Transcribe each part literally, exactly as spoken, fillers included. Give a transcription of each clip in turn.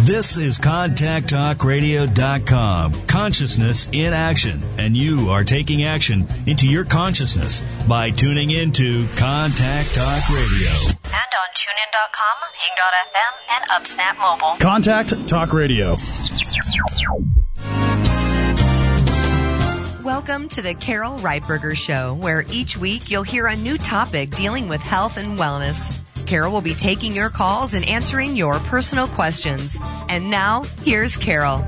This is contact talk radio dot com. Consciousness in action. And you are taking action into your consciousness by tuning into Contact Talk Radio. And on tune in dot com, hing dot f m, and UpSnap Mobile. Contact Talk Radio. Welcome to the Carol Reitberger Show, where each week you'll hear a new topic dealing with health and wellness. Carol will be taking your calls and answering your personal questions. And now, here's Carol.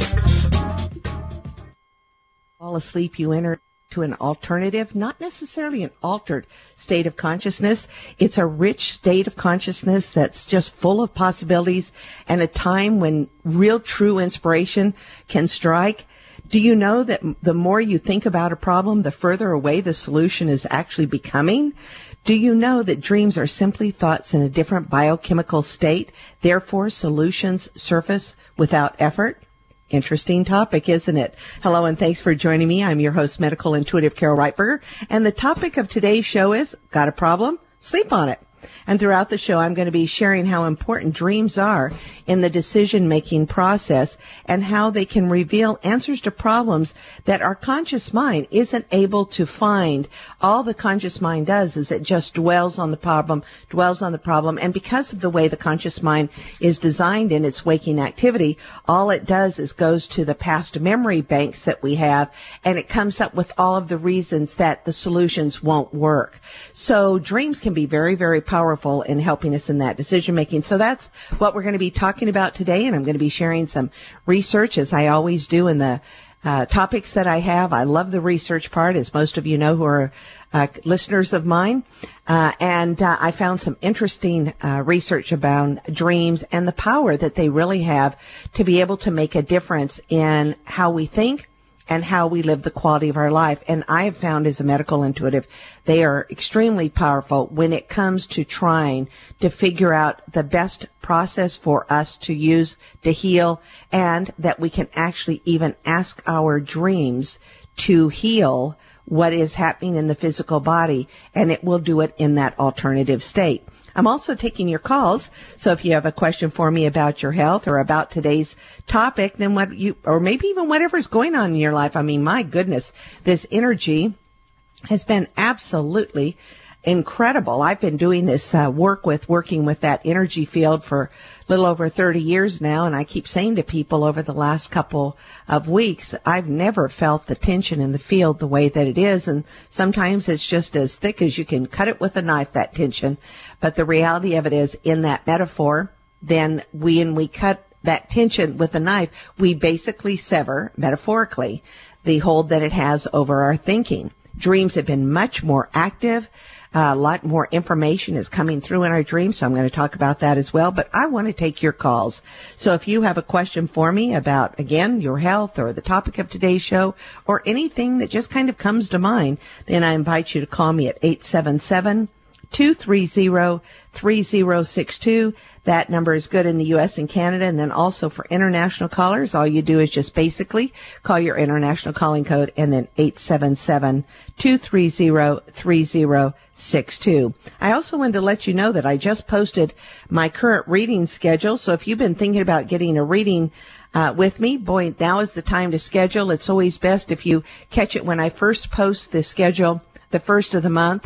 Fall asleep, you enter to an alternative, not necessarily an altered state of consciousness. It's a rich state of consciousness that's just full of possibilities and a time when real true inspiration can strike. Do you know that the more you think about a problem, the further away the solution is actually becoming? Do you know that dreams are simply thoughts in a different biochemical state, therefore solutions surface without effort? Interesting topic, isn't it? Hello, and thanks for joining me. I'm your host, Medical Intuitive Carol Reitberger, and the topic of today's show is, got a problem? Sleep on it. And throughout the show, I'm going to be sharing how important dreams are in the decision-making process and how they can reveal answers to problems that our conscious mind isn't able to find. All the conscious mind does is it just dwells on the problem, dwells on the problem. And because of the way the conscious mind is designed in its waking activity, all it does is goes to the past memory banks that we have, and it comes up with all of the reasons that the solutions won't work. So dreams can be very, very powerful in helping us in that decision making. So that's what we're going to be talking about today, and I'm going to be sharing some research, as I always do in the uh, topics that I have. I love the research part, as most of you know who are uh, listeners of mine. Uh, and uh, I found some interesting uh, research about dreams and the power that they really have to be able to make a difference in how we think and how we live the quality of our life. And I have found as a medical intuitive, they are extremely powerful when it comes to trying to figure out the best process for us to use to heal, and that we can actually even ask our dreams to heal what is happening in the physical body, and it will do it in that alternative state. I'm also taking your calls, so if you have a question for me about your health or about today's topic, then what you, or maybe even whatever's going on in your life. I mean, my goodness, this energy has been absolutely incredible. I've been doing this uh, work with, working with that energy field for a little over thirty years now, and I keep saying to people over the last couple of weeks, I've never felt the tension in the field the way that it is, and sometimes it's just as thick as you can cut it with a knife, that tension. But the reality of it is, in that metaphor, then when we cut that tension with a knife, we basically sever, metaphorically, the hold that it has over our thinking. Dreams have been much more active. Uh, a lot more information is coming through in our dreams, so I'm going to talk about that as well. But I want to take your calls. So if you have a question for me about, again, your health or the topic of today's show or anything that just kind of comes to mind, then I invite you to call me at eight seven seven, two three zero, three zero six two. That number is good in the U S and Canada. And then also for international callers, all you do is just basically call your international calling code and then eight seven seven, two three zero, three zero six two. I also wanted to let you know that I just posted my current reading schedule. So if you've been thinking about getting a reading uh, with me, boy, now is the time to schedule. It's always best if you catch it when I first post the schedule, the first of the month.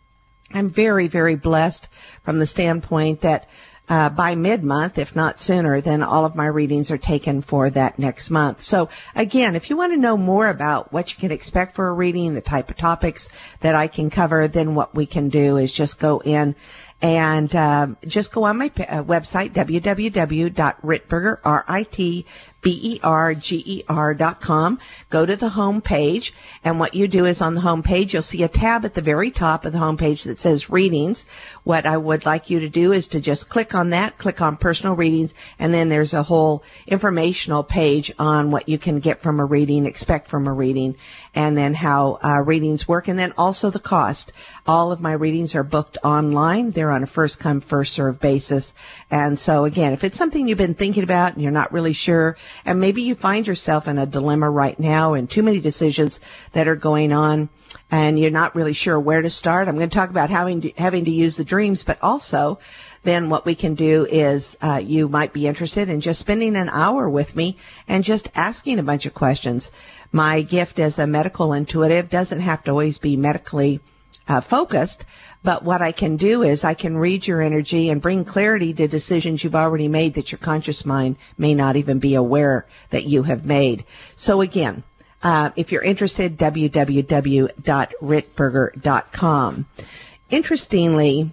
I'm very, very blessed from the standpoint that uh, by mid-month, if not sooner, then all of my readings are taken for that next month. So again, if you want to know more about what you can expect for a reading, the type of topics that I can cover, then what we can do is just go in and um, just go on my uh, website, w w w dot ritberger, R I T B E R G E R dot com. Go to the home page, and what you do is on the home page, you'll see a tab at the very top of the home page that says readings. What I would like you to do is to just click on that, click on personal readings, and then there's a whole informational page on what you can get from a reading, expect from a reading, and then how uh, readings work, and then also the cost. All of my readings are booked online. They're on a first-come, first-served basis. And so, again, if it's something you've been thinking about and you're not really sure, and maybe you find yourself in a dilemma right now and too many decisions that are going on, and you're not really sure where to start, I'm going to talk about having to, having to use the dreams, but also then what we can do is uh, you might be interested in just spending an hour with me and just asking a bunch of questions. My gift as a medical intuitive doesn't have to always be medically uh, focused, but what I can do is I can read your energy and bring clarity to decisions you've already made that your conscious mind may not even be aware that you have made. So again, uh, if you're interested, w w w dot ritberger dot com. Interestingly,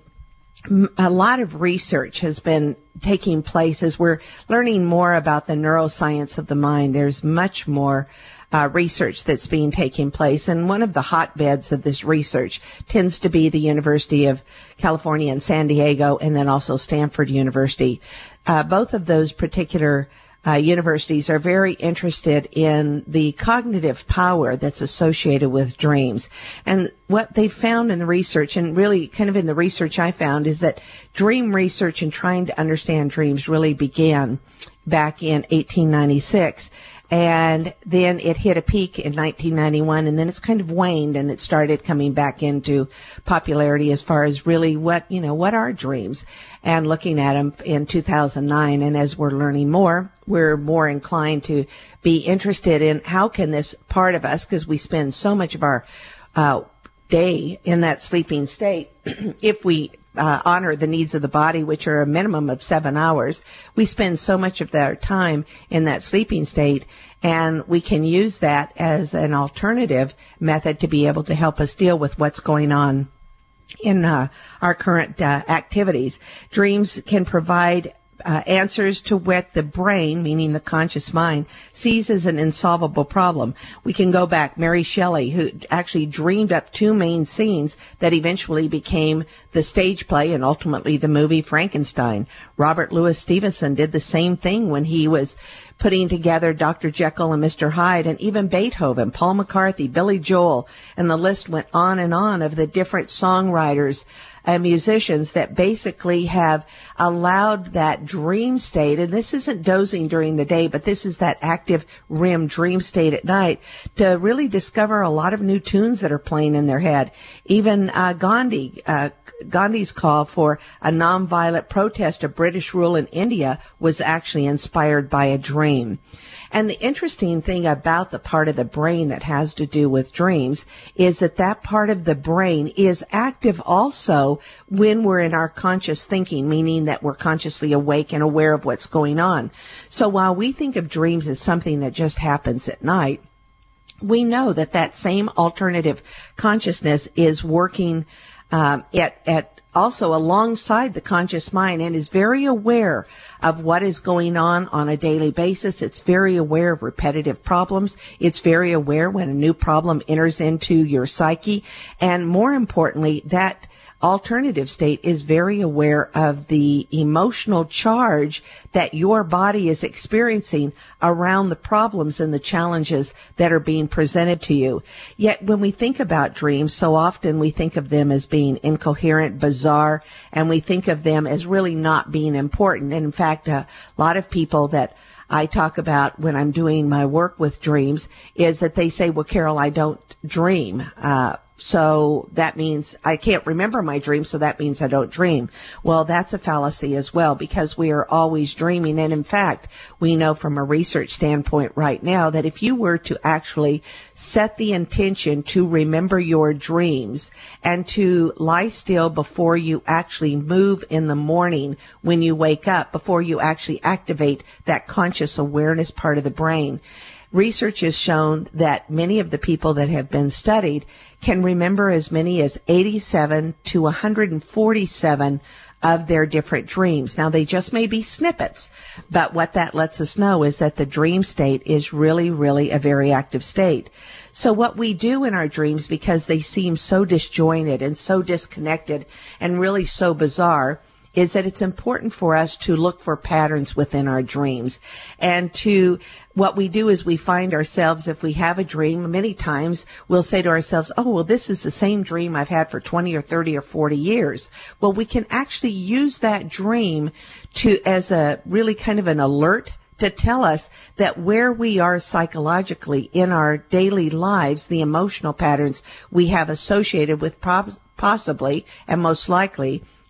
a lot of research has been taking place as we're learning more about the neuroscience of the mind. There's much more uh, research that's being taking place, and one of the hotbeds of this research tends to be the University of California in San Diego, and then also Stanford University. Uh, both of those particular Uh, universities are very interested in the cognitive power that's associated with dreams. And what they found in the research, and really kind of in the research I found, is that dream research and trying to understand dreams really began back in eighteen ninety-six. And then it hit a peak in nineteen ninety-one, and then it's kind of waned, and it started coming back into popularity as far as really what, you know, what are dreams, and looking at them in two thousand nine. And as we're learning more, we're more inclined to be interested in how can this part of us, because we spend so much of our uh, day in that sleeping state, if we Uh, honor the needs of the body, which are a minimum of seven hours. We spend so much of our time in that sleeping state, and we can use that as an alternative method to be able to help us deal with what's going on in uh, our current uh, activities. Dreams can provide Uh, answers to what the brain, meaning the conscious mind, sees as an insolvable problem. We can go back. Mary Shelley, who actually dreamed up two main scenes that eventually became the stage play and ultimately the movie Frankenstein. Robert Louis Stevenson did the same thing when he was putting together Doctor Jekyll and Mister Hyde, and even Beethoven, Paul McCartney, Billy Joel, and the list went on and on of the different songwriters and musicians that basically have allowed that dream state, and this isn't dozing during the day, but this is that active R E M dream state at night, to really discover a lot of new tunes that are playing in their head. Even uh, Gandhi, uh, Gandhi's call for a nonviolent protest of British rule in India was actually inspired by a dream. And the interesting thing about the part of the brain that has to do with dreams is that that part of the brain is active also when we're in our conscious thinking, meaning that we're consciously awake and aware of what's going on. So while we think of dreams as something that just happens at night, we know that that same alternative consciousness is working um, at, at also alongside the conscious mind, and is very aware of what is going on on a daily basis. It's very aware of repetitive problems. It's very aware when a new problem enters into your psyche. And more importantly, that alternative state is very aware of the emotional charge that your body is experiencing around the problems and the challenges that are being presented to you. Yet when we think about dreams, so often we think of them as being incoherent, bizarre, and we think of them as really not being important. And in fact, a lot of people that I talk about when I'm doing my work with dreams is that they say, well, Carol, I don't dream. Uh, So that means I can't remember my dream, so that means I don't dream. Well, that's a fallacy as well, because we are always dreaming. And in fact, we know from a research standpoint right now that if you were to actually set the intention to remember your dreams and to lie still before you actually move in the morning when you wake up, before you actually activate that conscious awareness part of the brain, research has shown that many of the people that have been studied can remember as many as eighty-seven to one hundred forty-seven of their different dreams. Now, they just may be snippets, but what that lets us know is that the dream state is really, really a very active state. So what we do in our dreams, because they seem so disjointed and so disconnected and really so bizarre, is that it's important for us to look for patterns within our dreams. And to, what we do is we find ourselves, if we have a dream, many times we'll say to ourselves, oh, well, this is the same dream I've had for twenty or thirty or forty years. Well, we can actually use that dream to, as a really kind of an alert to tell us that where we are psychologically in our daily lives, the emotional patterns we have associated with prob- possibly and most likely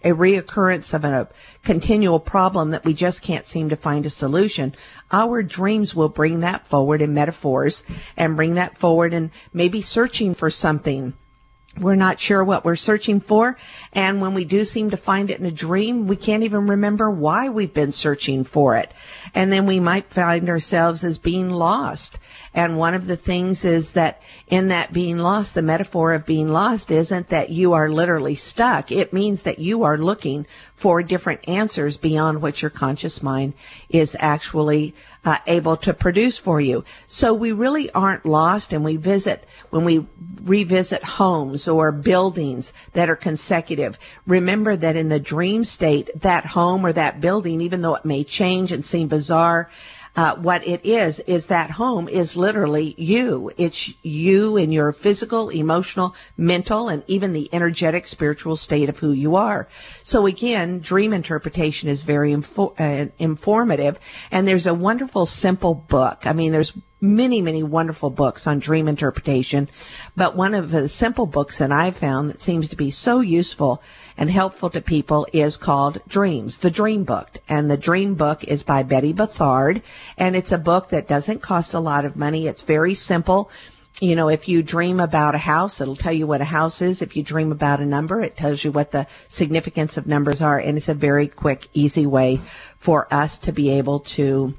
a reoccurrence of a continual problem that we just can't seem to find a solution, our dreams will bring that forward in metaphors and bring that forward and maybe searching for something. We're not sure what we're searching for, and when we do seem to find it in a dream, we can't even remember why we've been searching for it. And then we might find ourselves as being lost. And one of the things is that in that being lost, the metaphor of being lost isn't that you are literally stuck. It means that you are looking for different answers beyond what your conscious mind is actually uh, able to produce for you. So we really aren't lost, and we visit, when we revisit homes or buildings that are consecutive, remember that in the dream state, that home or that building, even though it may change and seem bizarre, Uh, what it is, is that home is literally you. It's you in your physical, emotional, mental, and even the energetic, spiritual state of who you are. So again, dream interpretation is very info- uh, informative, and there's a wonderful, simple book. I mean, there's many, many wonderful books on dream interpretation, but one of the simple books that I've found that seems to be so useful and helpful to people is called Dreams, the Dream Book. And the Dream Book is by Betty Bethard, and it's a book that doesn't cost a lot of money. It's very simple. You know, if you dream about a house, it'll tell you what a house is. If you dream about a number, it tells you what the significance of numbers are, and it's a very quick, easy way for us to be able to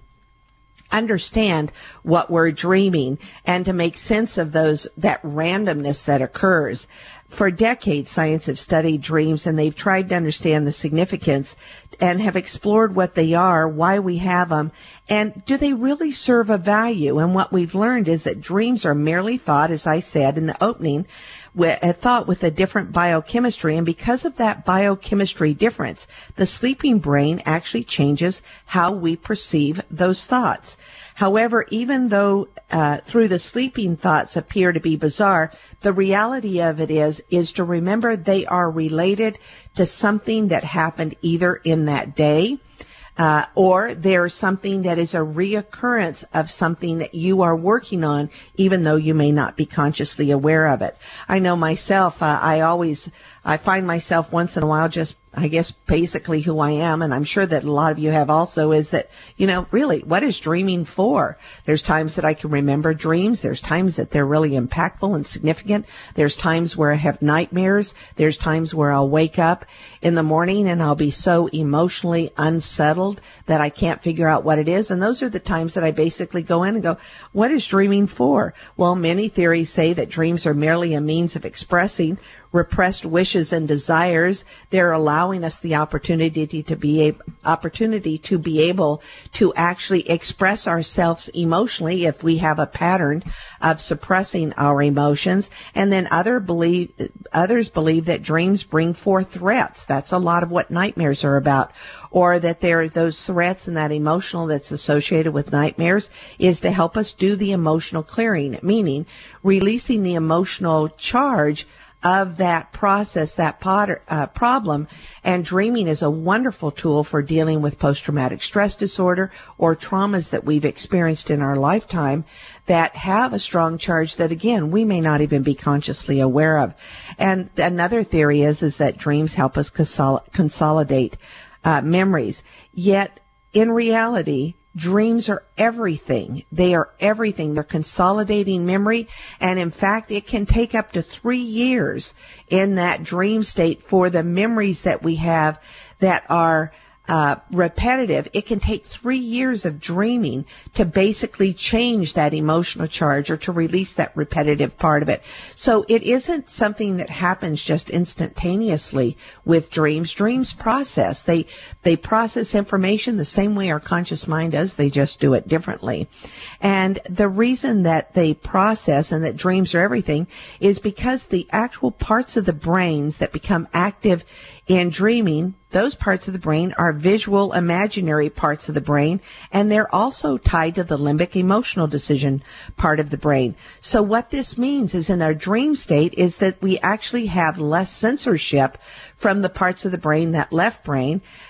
understand what we're dreaming and to make sense of those, that randomness that occurs. For decades, science have studied dreams, and they've tried to understand the significance and have explored what they are, why we have them, and do they really serve a value. And what we've learned is that dreams are merely thought, as I said in the opening, a thought with a different biochemistry, and because of that biochemistry difference, the sleeping brain actually changes how we perceive those thoughts. However, even though uh, through the sleeping thoughts appear to be bizarre, the reality of it is is to remember they are related to something that happened either in that day, Uh, or there's something that is a reoccurrence of something that you are working on, even though you may not be consciously aware of it. I know myself, uh, I always, I find myself once in a while just, I guess, basically who I am, and I'm sure that a lot of you have also, is that, you know, really, what is dreaming for? There's times that I can remember dreams. There's times that they're really impactful and significant. There's times where I have nightmares. There's times where I'll wake up in the morning and I'll be so emotionally unsettled that I can't figure out what it is. And those are the times that I basically go in and go, what is dreaming for? Well, many theories say that dreams are merely a means of expressing repressed wishes and desires. They're allowing us the opportunity to be a, opportunity to be able to actually express ourselves emotionally if we have a pattern of suppressing our emotions. And then other believe, others believe that dreams bring forth threats. That's a lot of what nightmares are about. Or that there are those threats and that emotional that's associated with nightmares is to help us do the emotional clearing, meaning releasing the emotional charge of that process, that potter, uh, problem. And dreaming is a wonderful tool for dealing with post-traumatic stress disorder or traumas that we've experienced in our lifetime that have a strong charge that, again, we may not even be consciously aware of. And another theory is, is that dreams help us consol- consolidate uh, memories. Yet, in reality, dreams are everything. They are everything. They're consolidating memory. And in fact, it can take up to three years in that dream state for the memories that we have that are uh, repetitive. It can take three years of dreaming to basically change that emotional charge or to release that repetitive part of it. So it isn't something that happens just instantaneously with dreams. Dreams process. They, they process information the same way our conscious mind does. They just do it differently. And the reason that they process and that dreams are everything is because the actual parts of the brains that become active in dreaming, those parts of the brain are visual, imaginary parts of the brain, and they're also tied to the limbic emotional decision part of the brain. So what this means is in our dream state is that we actually have less censorship from the parts of the brain, that left brain,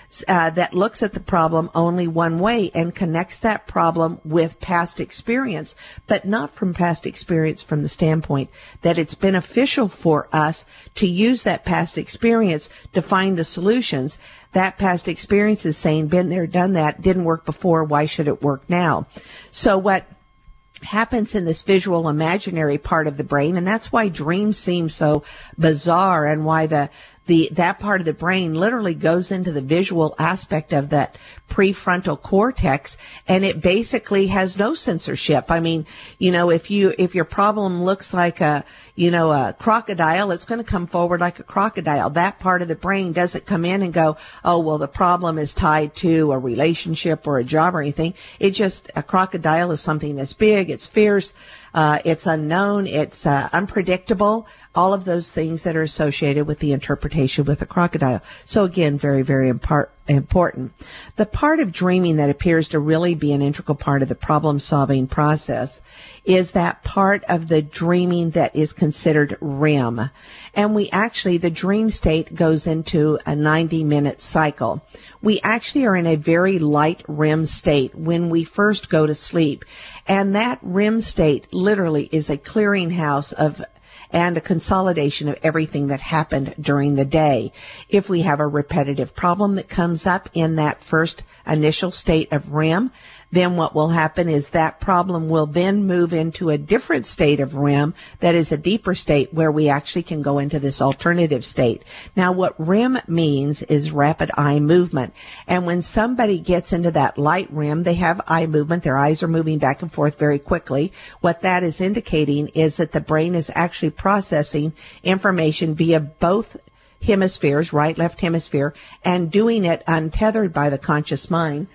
uh, that looks at the problem only one way and connects that problem with past experience, but not from past experience from the standpoint that it's beneficial for us to use that past experience to find the solutions. That past experience is saying, been there, done that, didn't work before, why should it work now? So what happens in this visual imaginary part of the brain, and that's why dreams seem so bizarre, and why the the that part of the brain literally goes into the visual aspect of that prefrontal cortex, and it basically has no censorship. I mean, you know, if you if your problem looks like a you know a crocodile, it's going to come forward like a crocodile. That part of the brain doesn't come in and go, oh well, the problem is tied to a relationship or a job or anything. It just a crocodile is something that's big, it's fierce, uh, it's unknown, it's uh, unpredictable. All of those things that are associated with the interpretation with a crocodile. So again, very, very impar- important. The part of dreaming that appears to really be an integral part of the problem-solving process is that part of the dreaming that is considered R E M. And we actually, the dream state goes into a ninety-minute cycle. We actually are in a very light R E M state when we first go to sleep. And that R E M state literally is a clearinghouse of and a consolidation of everything that happened during the day. If we have a repetitive problem that comes up in that first initial state of R E M, then what will happen is that problem will then move into a different state of R E M that is a deeper state where we actually can go into this alternative state. Now, what R E M means is rapid eye movement. And when somebody gets into that light R E M, they have eye movement. Their eyes are moving back and forth very quickly. What that is indicating is that the brain is actually processing information via both hemispheres, right, left hemisphere, and doing it untethered by the conscious mind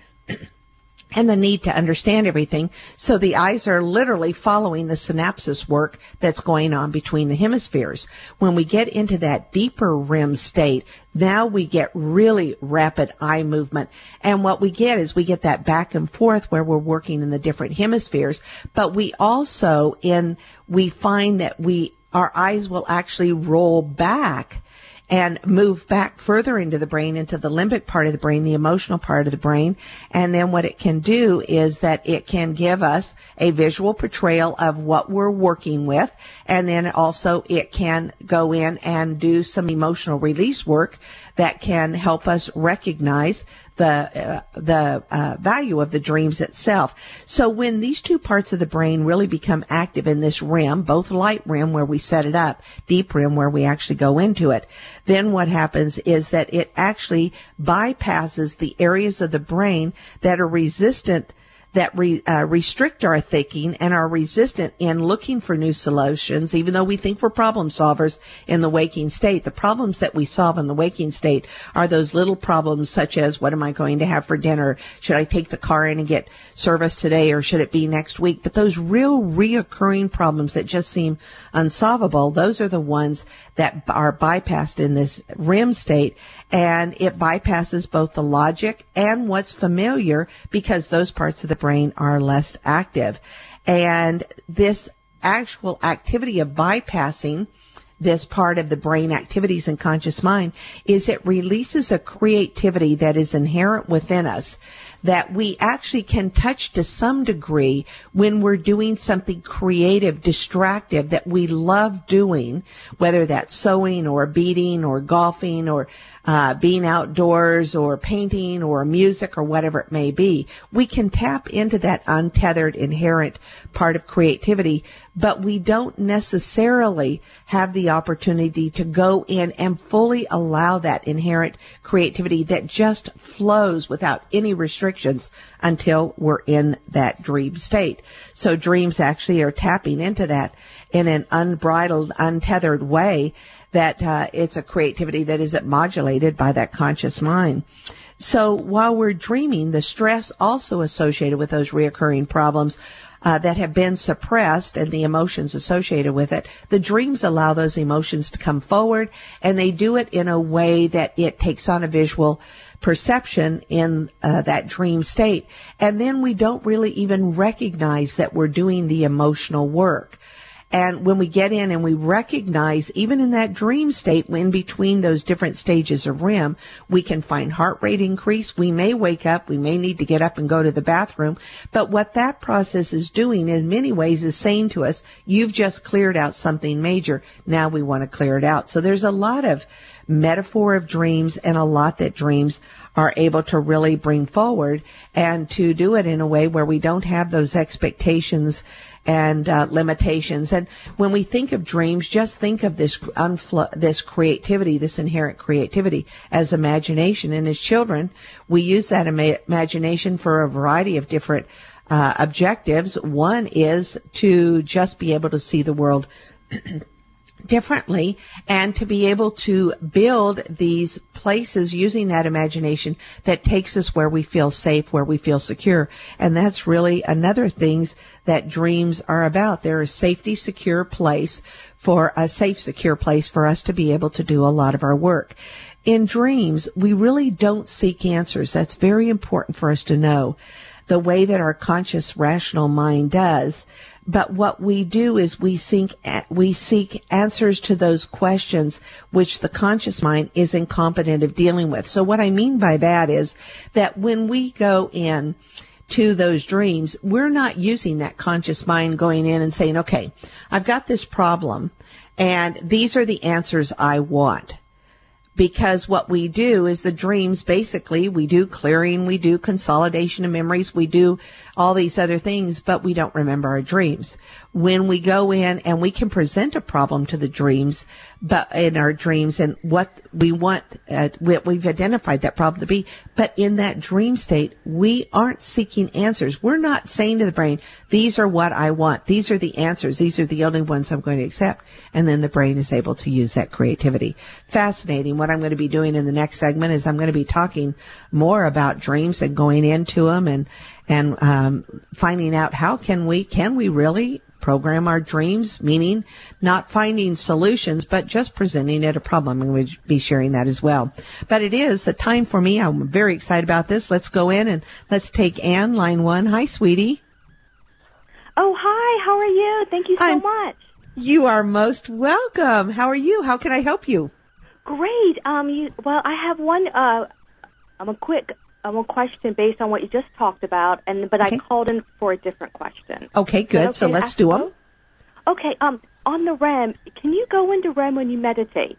and the need to understand everything. So the eyes are literally following the synapses work that's going on between the hemispheres. When we get into that deeper R E M state, now we get really rapid eye movement. And what we get is we get that back and forth where we're working in the different hemispheres. But we also, in, we find that we, our eyes will actually roll back and move back further into the brain, into the limbic part of the brain, the emotional part of the brain. And then what it can do is that it can give us a visual portrayal of what we're working with. And then also it can go in and do some emotional release work that can help us recognize the uh, the uh, value of the dreams itself. So when these two parts of the brain really become active in this R E M, both light R E M where we set it up, deep R E M where we actually go into it, then what happens is that it actually bypasses the areas of the brain that are resistant, that re, uh, restrict our thinking and are resistant in looking for new solutions, even though we think we're problem solvers in the waking state. The problems that we solve in the waking state are those little problems such as, what am I going to have for dinner? Should I take the car in and get service today, or should it be next week? But those real reoccurring problems that just seem unsolvable, those are the ones that are bypassed in this R E M state. And it bypasses both the logic and what's familiar because those parts of the brain are less active. And this actual activity of bypassing this part of the brain activities in conscious mind is it releases a creativity that is inherent within us that we actually can touch to some degree when we're doing something creative, distractive that we love doing, whether that's sewing or beading or golfing or uh, being outdoors or painting or music or whatever it may be. We can tap into that untethered, inherent part of creativity, but we don't necessarily have the opportunity to go in and fully allow that inherent creativity that just flows without any restrictions until we're in that dream state. So dreams actually are tapping into that in an unbridled, untethered way that uh, it's a creativity that isn't modulated by that conscious mind. So while we're dreaming, the stress also associated with those reoccurring problems uh, that have been suppressed and the emotions associated with it, the dreams allow those emotions to come forward, and they do it in a way that it takes on a visual perception in uh, that dream state. And then we don't really even recognize that we're doing the emotional work. And when we get in and we recognize, even in that dream state, in between those different stages of R E M, we can find heart rate increase. We may wake up. We may need to get up and go to the bathroom. But what that process is doing in many ways is saying to us, you've just cleared out something major. Now we want to clear it out. So there's a lot of metaphor of dreams and a lot that dreams are able to really bring forward, and to do it in a way where we don't have those expectations and uh, limitations. And when we think of dreams, just think of this unflo- this creativity, this inherent creativity as imagination. And as children, we use that ima- imagination for a variety of different uh, objectives. One is to just be able to see the world differently, and to be able to build these places using that imagination that takes us where we feel safe, where we feel secure. And that's really another things that dreams are about. They're a safety, secure place for a safe, secure place for us to be able to do a lot of our work. In dreams, we really don't seek answers. That's very important for us to know, the way that our conscious, rational mind does. But what we do is we seek, we seek answers to those questions which the conscious mind is incompetent of dealing with. So what I mean by that is that when we go in to those dreams, we're not using that conscious mind going in and saying, okay, I've got this problem and these are the answers I want. Because what we do is the dreams, basically, we do clearing, we do consolidation of memories, we do all these other things, but we don't remember our dreams. When we go in and we can present a problem to the dreams, but in our dreams, and what we want, uh, we've identified that problem to be, but in that dream state, we aren't seeking answers. We're not saying to the brain, these are what I want, these are the answers, these are the only ones I'm going to accept, and then the brain is able to use that creativity. Fascinating. What I'm going to be doing in the next segment is I'm going to be talking more about dreams and going into them and and um, finding out how can we, can we really program our dreams, meaning not finding solutions, but just presenting it a problem. And we'll be sharing that as well. But it is a time for me. I'm very excited about this. Let's go in and let's take Ann, line one. Hi, sweetie. Oh, hi. How are you? Thank you so I'm, much. You are most welcome. How are you? How can I help you? Great. Um, you, well, I have one, uh, um, a quick um, a question based on what you just talked about, and but okay. I called in for a different question. Okay, good. Okay, so let's do them. Okay. Um, on the R E M, can you go into R E M when you meditate?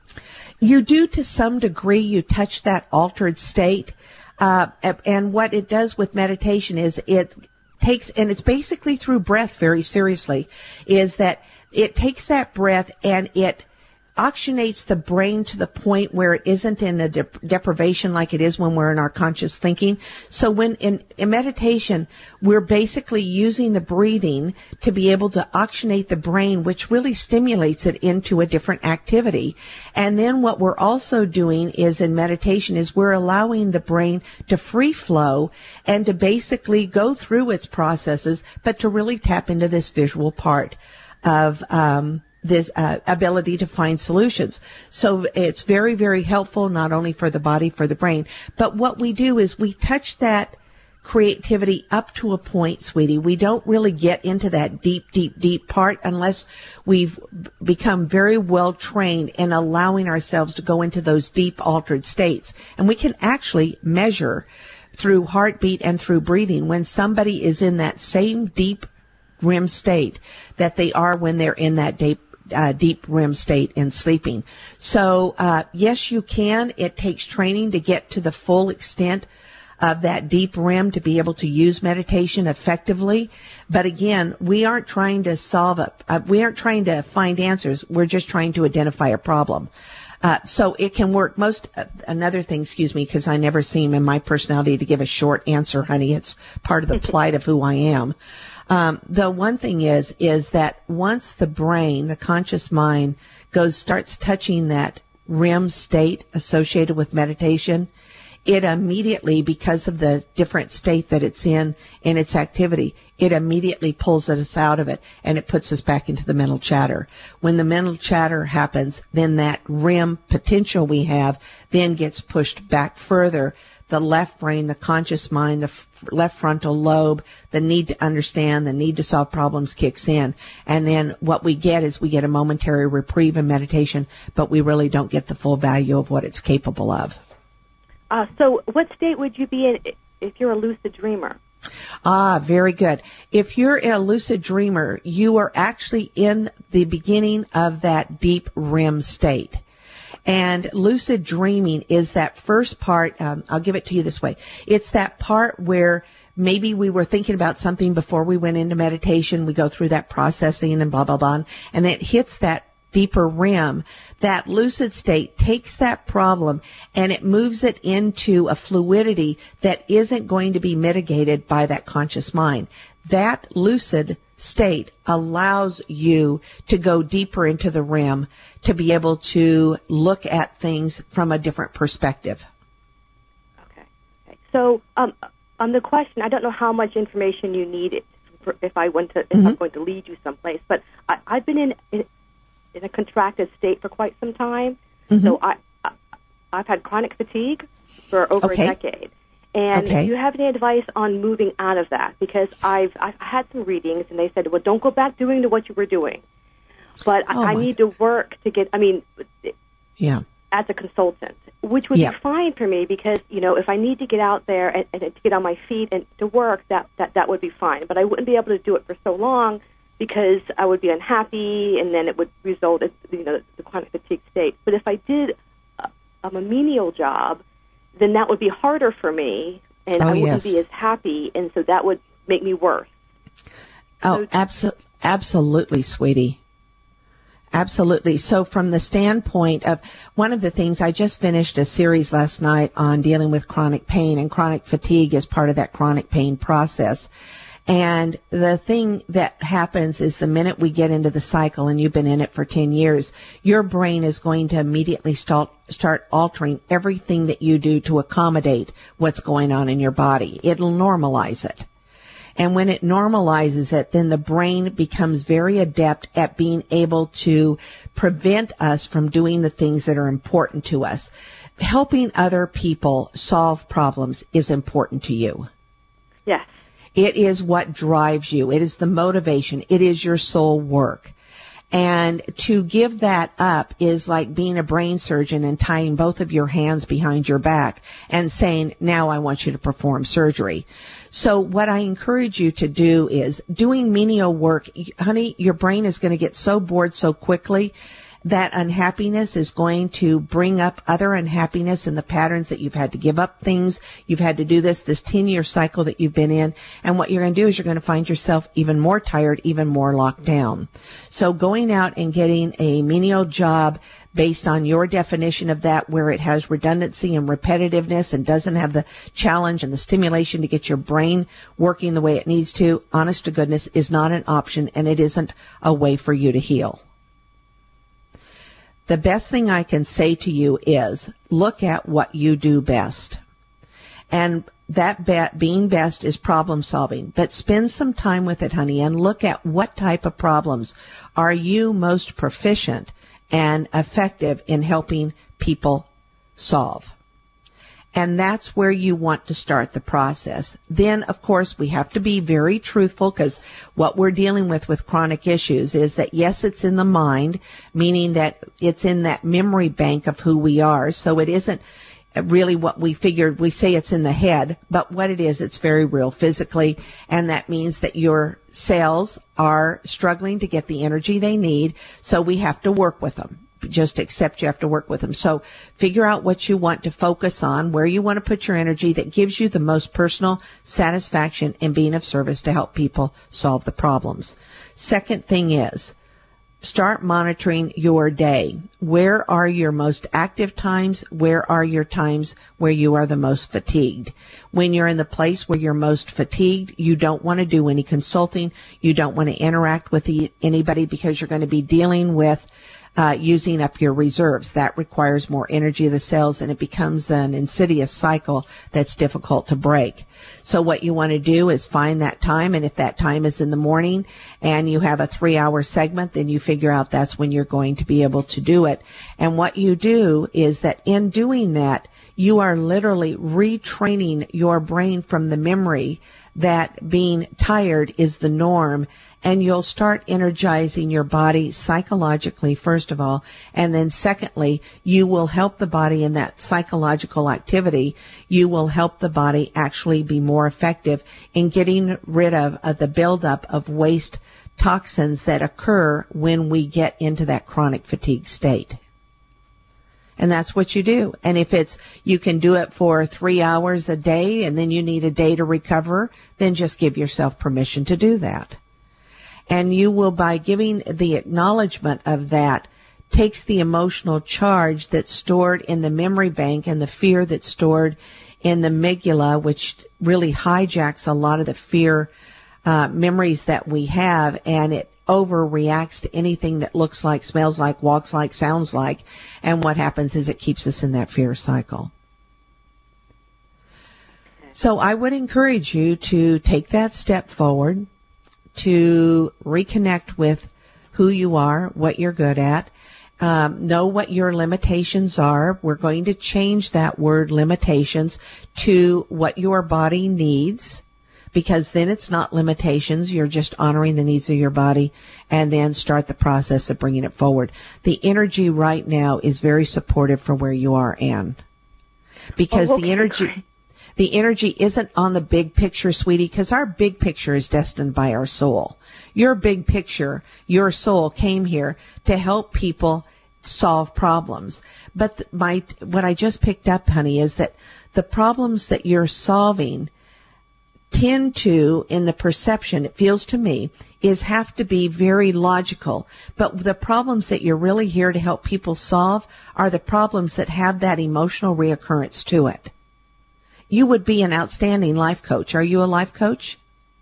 You do to some degree. You touch that altered state, uh, and what it does with meditation is it takes, and it's basically through breath. Very seriously, is that it takes that breath and it oxygenates the brain to the point where it isn't in a dep- deprivation like it is when we're in our conscious thinking. So when in, in meditation, we're basically using the breathing to be able to oxygenate the brain, which really stimulates it into a different activity. And then what we're also doing is in meditation is we're allowing the brain to free flow and to basically go through its processes, but to really tap into this visual part of um this uh, ability to find solutions. So it's very, very helpful, not only for the body, for the brain. But what we do is we touch that creativity up to a point, sweetie. We don't really get into that deep, deep, deep part unless we've become very well trained in allowing ourselves to go into those deep altered states. And we can actually measure through heartbeat and through breathing when somebody is in that same deep R E M state that they are when they're in that deep Uh, deep R E M state in sleeping. So, uh, yes, you can. It takes training to get to the full extent of that deep R E M to be able to use meditation effectively. But again, we aren't trying to solve it. Uh, we aren't trying to find answers. We're just trying to identify a problem. Uh, so it can work. Most, uh, another thing, excuse me, because I never seem in my personality to give a short answer, honey. It's part of the plight of who I am. Um, the one thing is, is that once the brain, the conscious mind, goes, starts touching that R E M state associated with meditation, it immediately, because of the different state that it's in, in its activity, it immediately pulls us out of it and it puts us back into the mental chatter. When the mental chatter happens, then that R E M potential we have then gets pushed back further the left brain, the conscious mind, the f- left frontal lobe, the need to understand, the need to solve problems kicks in. And then what we get is we get a momentary reprieve in meditation, but we really don't get the full value of what it's capable of. Uh, so what state would you be in if you're a lucid dreamer? Ah, very good. If you're a lucid dreamer, you are actually in the beginning of that deep R E M state. And lucid dreaming is that first part, um, I'll give it to you this way. It's that part where maybe we were thinking about something before we went into meditation. We go through that processing and blah, blah, blah. And it hits that deeper R E M. That lucid state takes that problem and it moves it into a fluidity that isn't going to be mitigated by that conscious mind. That lucid state allows you to go deeper into the R E M, to be able to look at things from a different perspective. Okay. okay. So, um, on the question, I don't know how much information you need for, if I went to, if mm-hmm. I'm going to lead you someplace, but I, I've been in, in in a contracted state for quite some time. Mm-hmm. So I, I, I've had chronic fatigue for over okay. a decade. And okay. if you have any advice on moving out of that, because I've I've had some readings and they said, well, don't go back doing to what you were doing. But oh I, I need God. to work to get, I mean, yeah. as a consultant, which would yeah. be fine for me because, you know, if I need to get out there and, and to get on my feet and to work, that, that, that would be fine. But I wouldn't be able to do it for so long because I would be unhappy, and then it would result in, you know, the chronic fatigue state. But if I did a, a menial job, then that would be harder for me, and oh, I wouldn't yes. be as happy, and so that would make me worse. Oh, so, abso- absolutely, sweetie. Absolutely. So from the standpoint of one of the things, I just finished a series last night on dealing with chronic pain, and chronic fatigue is part of that chronic pain process. And the thing that happens is the minute we get into the cycle, and you've been in it for ten years, your brain is going to immediately start, start altering everything that you do to accommodate what's going on in your body. It'll normalize it. And when it normalizes it, then the brain becomes very adept at being able to prevent us from doing the things that are important to us. Helping other people solve problems is important to you. Yes. It is what drives you. It is the motivation. It is your soul work. And to give that up is like being a brain surgeon and tying both of your hands behind your back and saying, now I want you to perform surgery. So what I encourage you to do is doing menial work. Honey, your brain is going to get so bored so quickly that unhappiness is going to bring up other unhappiness in the patterns that you've had to give up things. You've had to do this, this ten-year cycle that you've been in. And what you're going to do is you're going to find yourself even more tired, even more locked down. So going out and getting a menial job based on your definition of that, where it has redundancy and repetitiveness and doesn't have the challenge and the stimulation to get your brain working the way it needs to, honest to goodness, is not an option, and it isn't a way for you to heal. The best thing I can say to you is look at what you do best. And that be- being best is problem solving. But spend some time with it, honey, and look at what type of problems are you most proficient and effective in helping people solve. And that's where you want to start the process. Then, of course, we have to be very truthful, because what we're dealing with with chronic issues is that, yes, it's in the mind, meaning that it's in that memory bank of who we are. So it isn't really what we figured. We say it's in the head, but what it is, it's very real physically. And that means that your cells are struggling to get the energy they need. So we have to work with them. Just accept you have to work with them. So figure out what you want to focus on, where you want to put your energy that gives you the most personal satisfaction in being of service to help people solve the problems. Second thing is, start monitoring your day. Where are your most active times? Where are your times where you are the most fatigued? When you're in the place where you're most fatigued, you don't want to do any consulting. You don't want to interact with the, anybody, because you're going to be dealing with Uh, using up your reserves. That requires more energy of the cells, and it becomes an insidious cycle that's difficult to break. So what you want to do is find that time, and if that time is in the morning and you have a three-hour segment, then you figure out that's when you're going to be able to do it. And what you do is that in doing that, you are literally retraining your brain from the memory that being tired is the norm, and you'll start energizing your body psychologically, first of all, and then secondly, you will help the body in that psychological activity. You will help the body actually be more effective in getting rid of, of the buildup of waste toxins that occur when we get into that chronic fatigue state. And that's what you do. And if it's, you can do it for three hours a day and then you need a day to recover, then just give yourself permission to do that. And you will, by giving the acknowledgement of that, takes the emotional charge that's stored in the memory bank and the fear that's stored in the amygdala, which really hijacks a lot of the fear uh, memories that we have, and it overreacts to anything that looks like, smells like, walks like, sounds like, and what happens is it keeps us in that fear cycle. So I would encourage you to take that step forward, to reconnect with who you are, what you're good at, um, know what your limitations are. We're going to change that word limitations to what your body needs, because then it's not limitations. You're just honoring the needs of your body, and then start the process of bringing it forward. The energy right now is very supportive for where you are, Anne, because oh, okay, the energy... Great. The energy isn't on the big picture, sweetie, because our big picture is destined by our soul. Your big picture, your soul came here to help people solve problems. But th- my, what I just picked up, honey, is that the problems that you're solving tend to, in the perception, it feels to me, is have to be very logical. But the problems that you're really here to help people solve are the problems that have that emotional reoccurrence to it. You would be an outstanding life coach. Are you a life coach?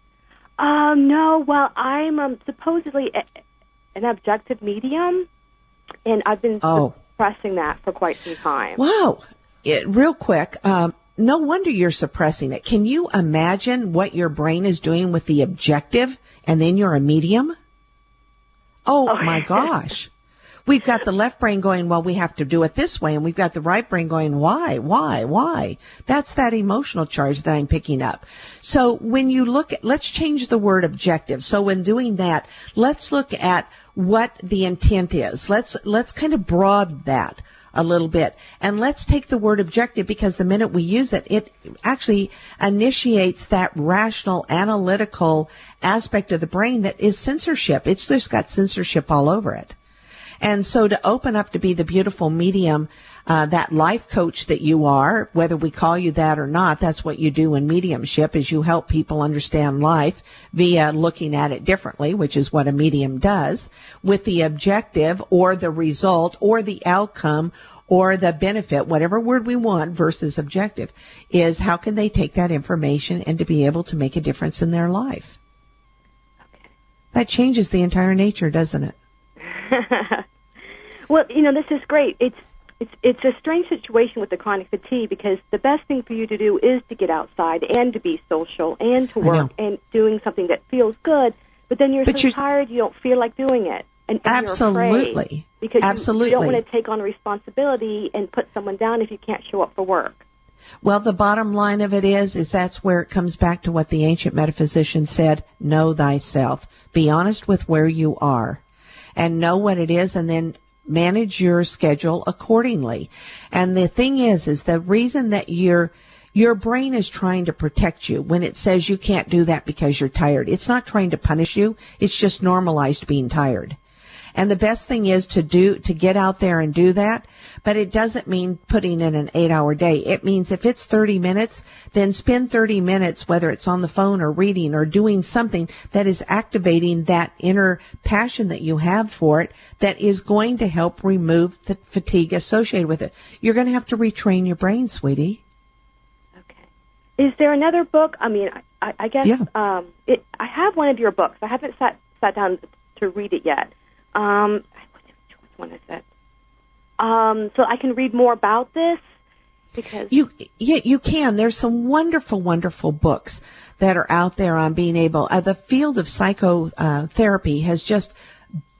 Um, no. Well, I'm um, supposedly a, an objective medium, and I've been oh. suppressing that for quite some time. Wow. It, real quick, um, no wonder you're suppressing it. Can you imagine what your brain is doing with the objective, and then you're a medium? Oh, oh. my gosh. We've got the left brain going, well, we have to do it this way, and we've got the right brain going, why, why, why? That's that emotional charge that I'm picking up. So when you look at, let's change the word objective. So when doing that, let's look at what the intent is. Let's, let's kind of broaden that a little bit. And let's take the word objective, because the minute we use it, it actually initiates that rational, analytical aspect of the brain that is censorship. It's just got censorship all over it. And so to open up to be the beautiful medium, uh, that life coach that you are, whether we call you that or not, that's what you do in mediumship, is you help people understand life via looking at it differently, which is what a medium does, with the objective or the result or the outcome or the benefit, whatever word we want versus objective, is how can they take that information and to be able to make a difference in their life. Okay. That changes the entire nature, doesn't it? Well, you know, this is great. It's it's it's a strange situation with the chronic fatigue, because the best thing for you to do is to get outside and to be social and to work and doing something that feels good. But then you're but so you're, tired you don't feel like doing it, and, and absolutely, you're afraid because absolutely. You, you don't want to take on responsibility and put someone down if you can't show up for work. Well, the bottom line of it is, is that's where it comes back to what the ancient metaphysician said: know thyself. Be honest with where you are, and know what it is, and then manage your schedule accordingly. And the thing is, is the reason that your your brain is trying to protect you when it says you can't do that because you're tired. It's not trying to punish you. It's just normalized being tired. And the best thing is to do, to get out there and do that. But it doesn't mean putting in an eight hour day. It means if it's thirty minutes, then spend thirty minutes, whether it's on the phone or reading or doing something that is activating that inner passion that you have for it, that is going to help remove the fatigue associated with it. You're going to have to retrain your brain, sweetie. Okay. Is there another book? I mean, I, I guess yeah. um, it, I have one of your books. I haven't sat, sat down to read it yet. Um, which one is it? Um, so I can read more about this, because you yeah you can. There's some wonderful, wonderful books that are out there on being able. Uh, the field of psychotherapy has just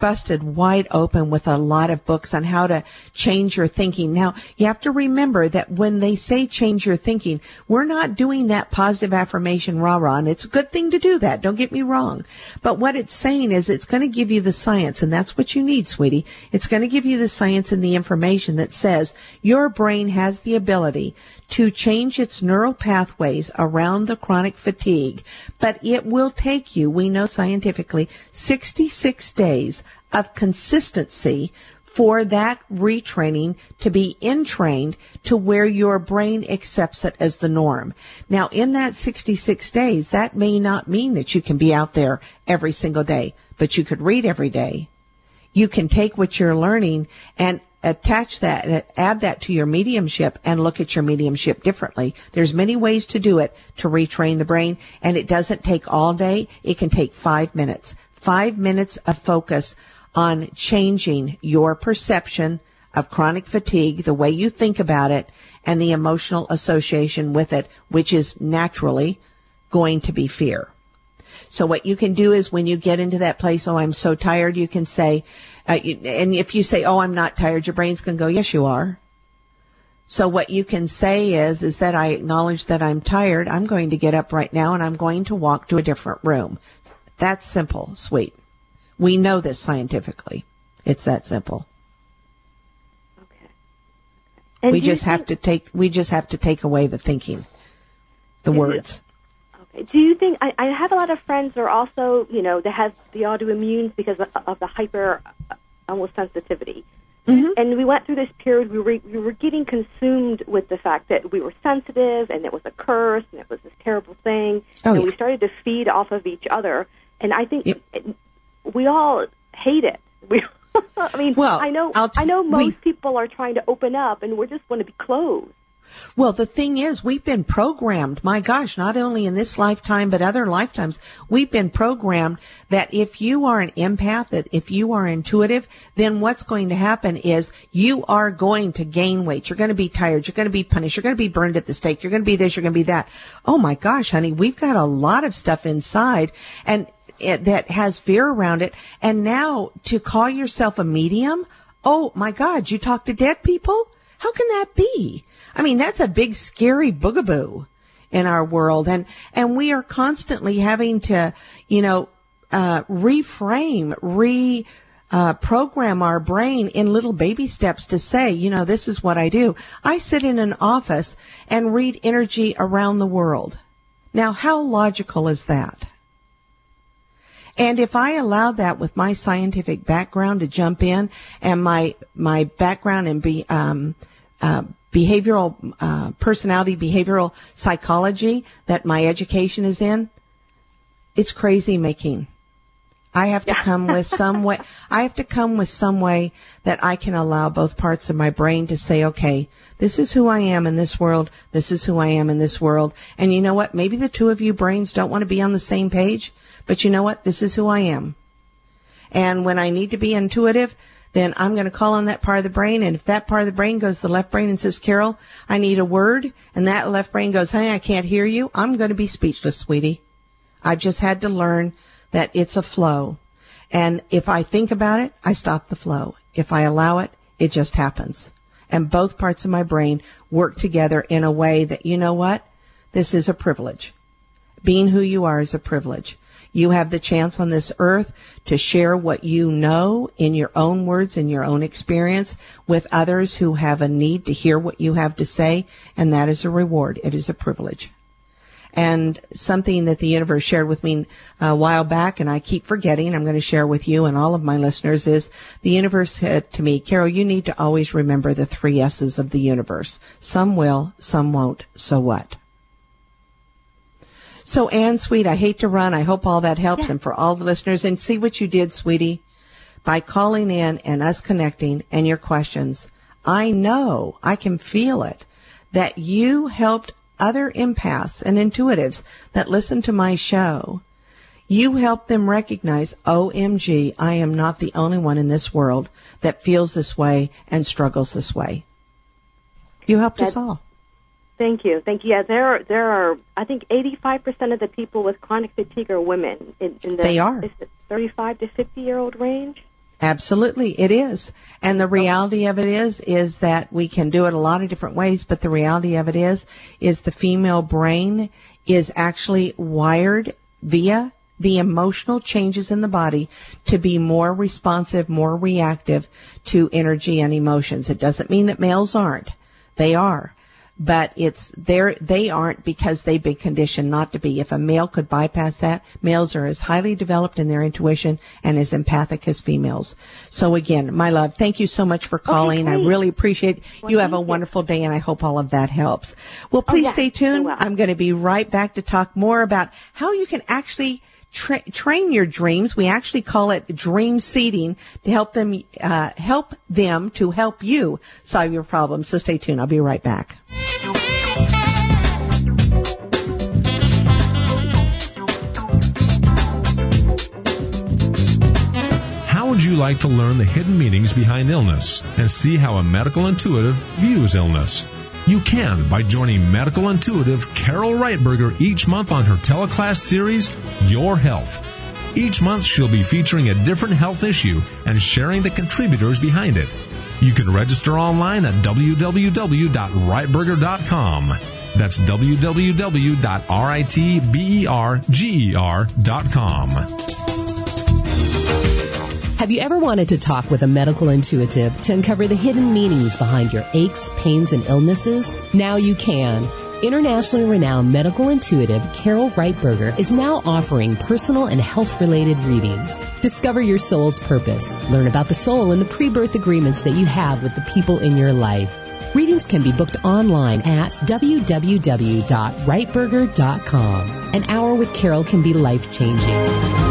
busted wide open with a lot of books on how to change your thinking. Now, you have to remember that when they say change your thinking, we're not doing that positive affirmation rah-rah, and it's a good thing to do that, don't get me wrong. But what it's saying is it's going to give you the science, and that's what you need, sweetie. It's going to give you the science and the information that says your brain has the ability to change its neural pathways around the chronic fatigue, but it will take you, we know scientifically, sixty-six days of consistency for that retraining to be entrained to where your brain accepts it as the norm. Now, in that sixty-six days, that may not mean that you can be out there every single day, but you could read every day. You can take what you're learning and attach that, add that to your mediumship and look at your mediumship differently. There's many ways to do it to retrain the brain, and it doesn't take all day. It can take five minutes. Five minutes of focus on changing your perception of chronic fatigue, the way you think about it, and the emotional association with it, which is naturally going to be fear. So what you can do is when you get into that place, oh, I'm so tired, you can say, uh, and if you say, oh, I'm not tired, your brain's going to go, yes, you are. So what you can say is, is that I acknowledge that I'm tired. I'm going to get up right now and I'm going to walk to a different room. That's simple, sweet. We know this scientifically. It's that simple. Okay. And we just think, have to take, we just have to take away the thinking, the words. Okay. Do you think, I, I have a lot of friends that are also, you know, that have the autoimmunes because of, of the hyper, uh, almost sensitivity. Mm-hmm. And we went through this period, we were, we were getting consumed with the fact that we were sensitive and it was a curse and it was this terrible thing. Oh, and yeah. we started to feed off of each other. And I think yep. it, we all hate it. We, I mean, well, I know, t- I know most we, people are trying to open up and we just want to be closed. Well, the thing is, we've been programmed, my gosh, not only in this lifetime, but other lifetimes, we've been programmed that if you are an empath, that if you are intuitive, then what's going to happen is you are going to gain weight. You're going to be tired. You're going to be punished. You're going to be burned at the stake. You're going to be this. You're going to be that. Oh, my gosh, honey, we've got a lot of stuff inside and it, that has fear around it. And now to call yourself a medium, oh, my God, you talk to dead people? How can that be? I mean, that's a big, scary boogaboo in our world. And, and we are constantly having to, you know, uh, reframe, re, uh, program our brain in little baby steps to say, you know, this is what I do. I sit in an office and read energy around the world. Now, how logical is that? And if I allow that with my scientific background to jump in and my, my background in be, um, uh, behavioral, uh, personality, behavioral psychology that my education is in, it's crazy making. I have to yeah. come with some way, I have to come with some way that I can allow both parts of my brain to say, okay, this is who I am in this world, this is who I am in this world. And you know what? Maybe the two of you brains don't want to be on the same page, but you know what? This is who I am. And when I need to be intuitive, then I'm going to call on that part of the brain. And if that part of the brain goes to the left brain and says, Carol, I need a word, and that left brain goes, hey, I can't hear you, I'm going to be speechless, sweetie. I've just had to learn that it's a flow. And if I think about it, I stop the flow. If I allow it, it just happens. And both parts of my brain work together in a way that, you know what? This is a privilege. Being who you are is a privilege. You have the chance on this earth to share what you know in your own words, in your own experience, with others who have a need to hear what you have to say, and that is a reward. It is a privilege. And something that the universe shared with me a while back, and I keep forgetting, I'm going to share with you and all of my listeners, is the universe said to me, Carol, you need to always remember the three S's of the universe. Some will, some won't, so what? So, Ann, sweet, I hate to run. I hope all that helps. Yeah. And for all the listeners, and see what you did, sweetie, by calling in and us connecting and your questions. I know, I can feel it, that you helped other empaths and intuitives that listen to my show. You helped them recognize, O M G, I am not the only one in this world that feels this way and struggles this way. You helped That's- us all. Thank you. Thank you. Yeah, there are, there are, I think eighty-five percent of the people with chronic fatigue are women in, in the they are. Is it thirty-five to fifty year old range? Absolutely, it is. And the reality of it is, is that we can do it a lot of different ways, but the reality of it is, is the female brain is actually wired via the emotional changes in the body to be more responsive, more reactive to energy and emotions. It doesn't mean that males aren't. They are. But it's there, they aren't because they've been conditioned not to be. If a male could bypass that, males are as highly developed in their intuition and as empathic as females. So again, my love, thank you so much for calling. Okay, I really appreciate well, you. Have a you. wonderful day, and I hope all of that helps. Well, please oh, yeah, stay tuned. well. I'm going to be right back to talk more about how you can actually Tra- train your dreams. We actually call it dream seeding to help them, uh, help them to help you solve your problems. So stay tuned. I'll be right back. How would you like to learn the hidden meanings behind illness and see how a medical intuitive views illness? You can by joining medical intuitive Carol Reitberger each month on her teleclass series, Your Health. Each month she'll be featuring a different health issue and sharing the contributors behind it. You can register online at w w w dot reitberger dot com. That's w w w dot reitberger dot com. Have you ever wanted to talk with a medical intuitive to uncover the hidden meanings behind your aches, pains, and illnesses? Now you can. Internationally renowned medical intuitive Carol Reitberger is now offering personal and health-related readings. Discover your soul's purpose. Learn about the soul and the pre-birth agreements that you have with the people in your life. Readings can be booked online at w w w dot reitberger dot com. An hour with Carol can be life-changing.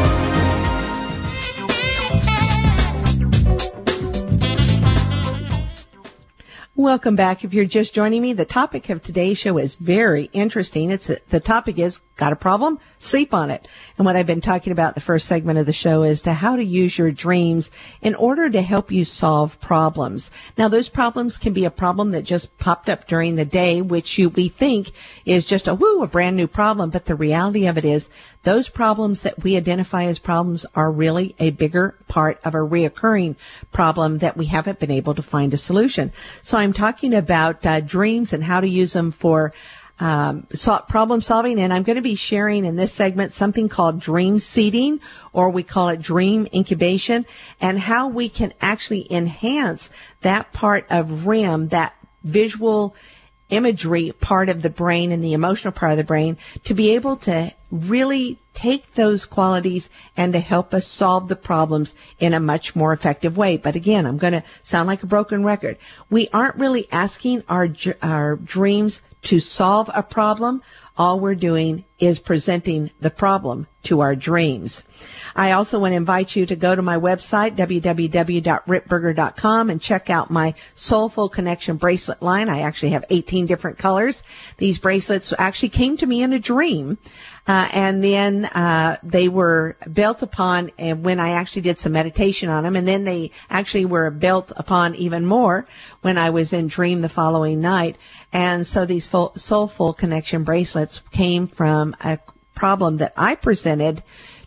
Welcome back. If you're just joining me, the topic of today's show is very interesting. It's a, the topic is, got a problem? Sleep on it. And what I've been talking about the first segment of the show is to how to use your dreams in order to help you solve problems. Now, those problems can be a problem that just popped up during the day, which you we think is just a woo, a brand new problem. But the reality of it is those problems that we identify as problems are really a bigger part of a reoccurring problem that we haven't been able to find a solution. So I'm talking about uh, dreams and how to use them for um, so problem solving, and I'm going to be sharing in this segment something called dream seeding, or we call it dream incubation, and how we can actually enhance that part of R E M, that visual imagery part of the brain and the emotional part of the brain, to be able to really take those qualities and to help us solve the problems in a much more effective way. But again, I'm going to sound like a broken record. We aren't really asking our our dreams to solve a problem. All we're doing is presenting the problem to our dreams. I also want to invite you to go to my website, w w w dot reitberger dot com, and check out my Soulful Connection bracelet line. I actually have eighteen different colors. These bracelets actually came to me in a dream. Uh, and then, uh, they were built upon uh, when I actually did some meditation on them. And then they actually were built upon even more when I was in dream the following night. And so these full, Soulful Connection bracelets came from a problem that I presented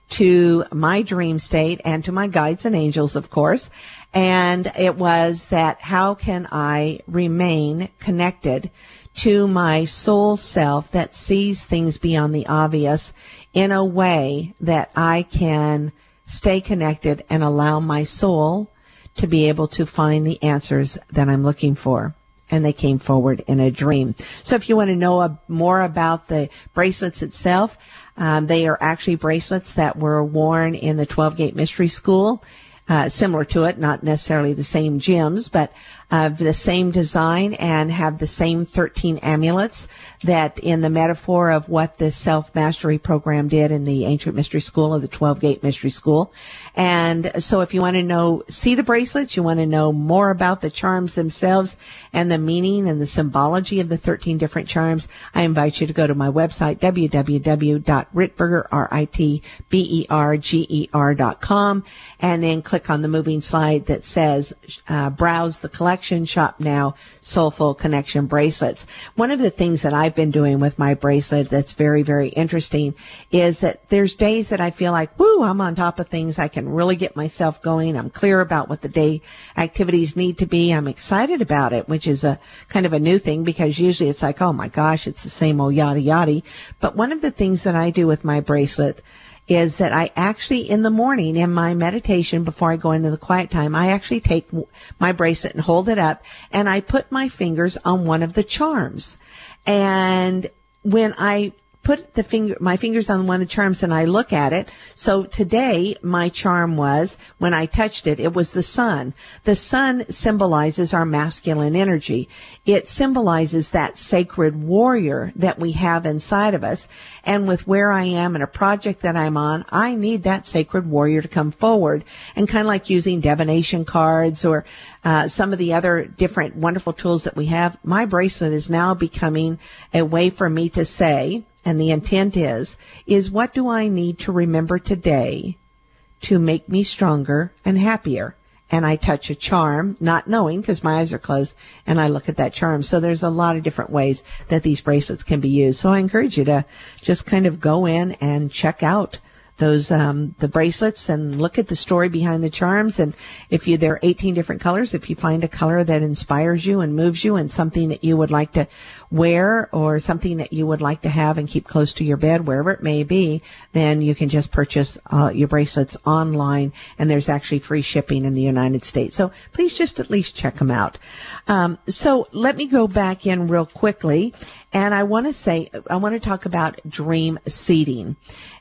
to my dream state and to my guides and angels, of course. And it was that how can I remain connected to my soul self that sees things beyond the obvious in a way that I can stay connected and allow my soul to be able to find the answers that I'm looking for. And they came forward in a dream. So if you want to know a, more about the bracelets itself, um, they are actually bracelets that were worn in the twelve-Gate Mystery School, uh, similar to it, not necessarily the same gems, but uh, the same design, and have the same thirteen amulets that in the metaphor of what the self-mastery program did in the Ancient Mystery School of the twelve-Gate Mystery School. And so if you want to know, see the bracelets, you want to know more about the charms themselves and the meaning and the symbology of the thirteen different charms, I invite you to go to my website, w w w dot reitberger, R I T B E R G E R dot com, and then click on the moving slide that says uh, browse the collection. collection, shop now Soulful Connection bracelets. One of the things that I've been doing with my bracelet that's very, very interesting is that there's days that I feel like, woo, I'm on top of things. I can really get myself going. I'm clear about what the day activities need to be. I'm excited about it, which is a kind of a new thing because usually it's like, oh my gosh, it's the same old yada yada. But one of the things that I do with my bracelet is that I actually, in the morning, in my meditation, before I go into the quiet time, I actually take my bracelet and hold it up, and I put my fingers on one of the charms. And when I put the finger, my fingers on one of the charms and I look at it, so today my charm was, when I touched it, it was the sun. The sun symbolizes our masculine energy. It symbolizes that sacred warrior that we have inside of us. And with where I am and a project that I'm on, I need that sacred warrior to come forward. And kind of like using divination cards or uh, some of the other different wonderful tools that we have, my bracelet is now becoming a way for me to say, and the intent is, is what do I need to remember today to make me stronger and happier? And I touch a charm, not knowing because my eyes are closed, and I look at that charm. So there's a lot of different ways that these bracelets can be used. So I encourage you to just kind of go in and check out those um the bracelets and look at the story behind the charms. And if you there are eighteen different colors, if you find a color that inspires you and moves you and something that you would like to wear or something that you would like to have and keep close to your bed, wherever it may be, then you can just purchase uh, your bracelets online, and there's actually free shipping in the United States. So please just at least check them out. Um, so let me go back in real quickly, and I want to say, I want to talk about dream seeding.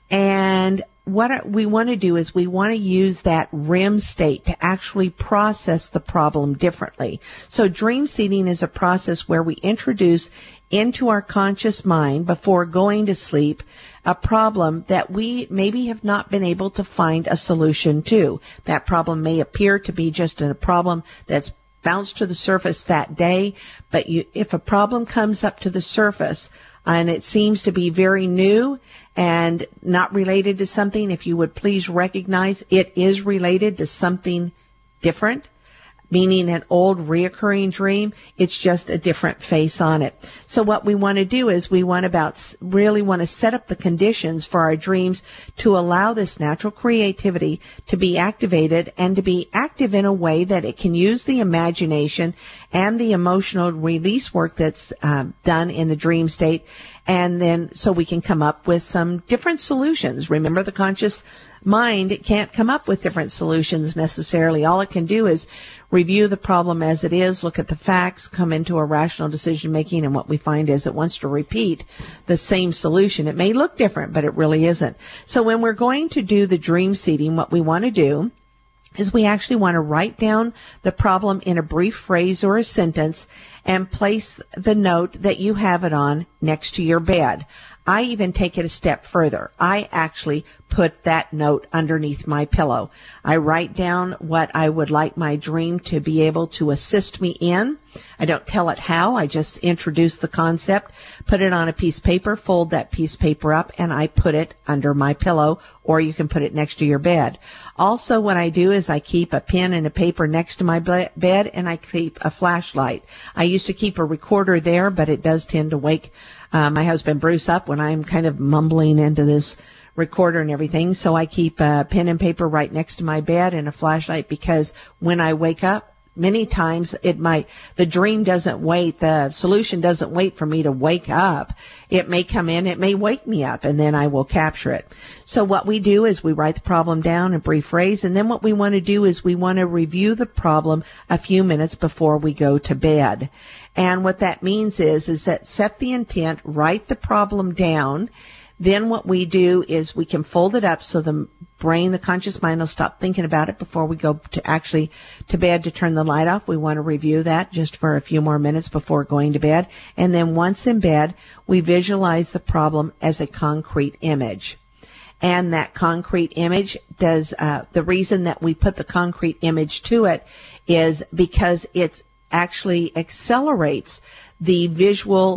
And what we want to do is we want to use that R E M state to actually process the problem differently. So dream seeding is a process where we introduce into our conscious mind before going to sleep a problem that we maybe have not been able to find a solution to. That problem may appear to be just a problem that's bounced to the surface that day, but you, if a problem comes up to the surface and it seems to be very new and not related to something, if you would please recognize it is related to something different, meaning an old reoccurring dream. It's just a different face on it. So what we want to do is we want about really want to set up the conditions for our dreams to allow this natural creativity to be activated and to be active in a way that it can use the imagination and the emotional release work that's um, done in the dream state. And then so we can come up with some different solutions. Remember, the conscious mind, it can't come up with different solutions necessarily. All it can do is review the problem as it is, look at the facts, come into a rational decision making, and what we find is it wants to repeat the same solution. It may look different, but it really isn't. So when we're going to do the dream seeding, what we want to do is we actually want to write down the problem in a brief phrase or a sentence and place the note that you have it on next to your bed. I even take it a step further. I actually put that note underneath my pillow. I write down what I would like my dream to be able to assist me in. I don't tell it how. I just introduce the concept, put it on a piece of paper, fold that piece of paper up, and I put it under my pillow, or you can put it next to your bed. Also, what I do is I keep a pen and a paper next to my bed, and I keep a flashlight. I used to keep a recorder there, but it does tend to wake uh, my husband Bruce up when I'm kind of mumbling into this recorder and everything. So I keep a pen and paper right next to my bed and a flashlight, because when I wake up, many times it might, the dream doesn't wait, the solution doesn't wait for me to wake up. It may come in, it may wake me up, and then I will capture it. So what we do is we write the problem down in a brief phrase, and then what we want to do is we want to review the problem a few minutes before we go to bed. And what that means is, is that set the intent, write the problem down. Then what we do is we can fold it up so the brain, the conscious mind, will stop thinking about it before we go to actually to bed to turn the light off. We want to review that just for a few more minutes before going to bed. And then once in bed, we visualize the problem as a concrete image. And that concrete image does, uh, the reason that we put the concrete image to it is because it's actually accelerates the visual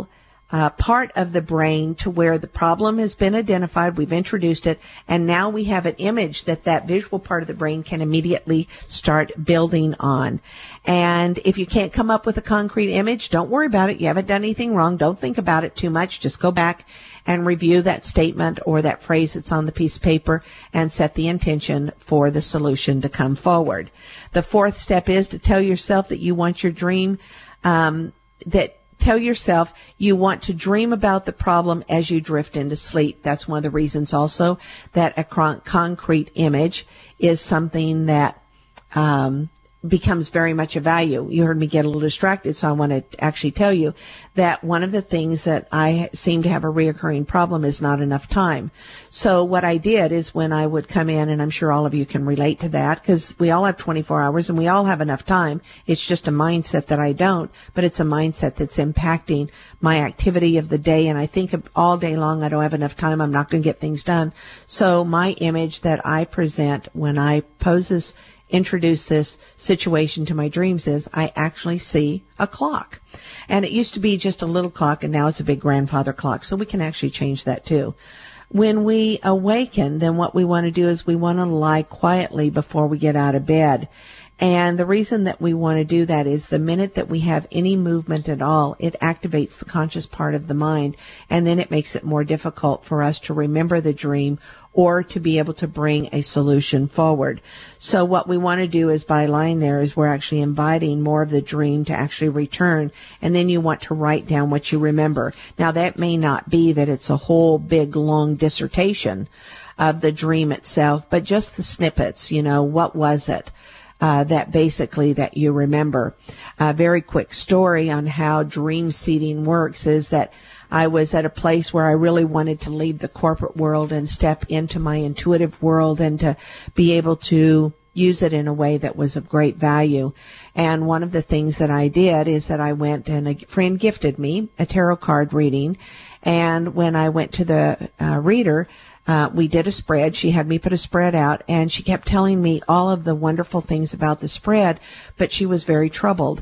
uh, part of the brain to where the problem has been identified, we've introduced it, and now we have an image that that visual part of the brain can immediately start building on. And if you can't come up with a concrete image, don't worry about it. You haven't done anything wrong. Don't think about it too much. Just go back and review that statement or that phrase that's on the piece of paper and set the intention for the solution to come forward. The fourth step is to tell yourself that you want your dream, um, that tell yourself you want to dream about the problem as you drift into sleep. That's one of the reasons also that a con- concrete image is something that um, becomes very much a value. You heard me get a little distracted, so I want to actually tell you that one of the things that I seem to have a reoccurring problem is not enough time. So what I did is when I would come in, and I'm sure all of you can relate to that, because we all have twenty-four hours and we all have enough time. It's just a mindset that I don't, but it's a mindset that's impacting my activity of the day, and I think all day long I don't have enough time, I'm not going to get things done. So my image that I present when I pose this introduce this situation to my dreams is I actually see a clock. And it used to be just a little clock, and now it's a big grandfather clock, so we can actually change that too. When we awaken, then what we want to do is we want to lie quietly before we get out of bed. And the reason that we want to do that is the minute that we have any movement at all, it activates the conscious part of the mind, and then it makes it more difficult for us to remember the dream or to be able to bring a solution forward. So what we want to do is by lying there is we're actually inviting more of the dream to actually return, and then you want to write down what you remember. Now that may not be that it's a whole big long dissertation of the dream itself, but just the snippets, you know, what was it? Uh, that basically that you remember. A very quick story on how dream seeding works is that I was at a place where I really wanted to leave the corporate world and step into my intuitive world and to be able to use it in a way that was of great value. And one of the things that I did is that I went and a friend gifted me a tarot card reading. And when I went to the uh, reader, Uh, we did a spread. She had me put a spread out, and she kept telling me all of the wonderful things about the spread, but she was very troubled.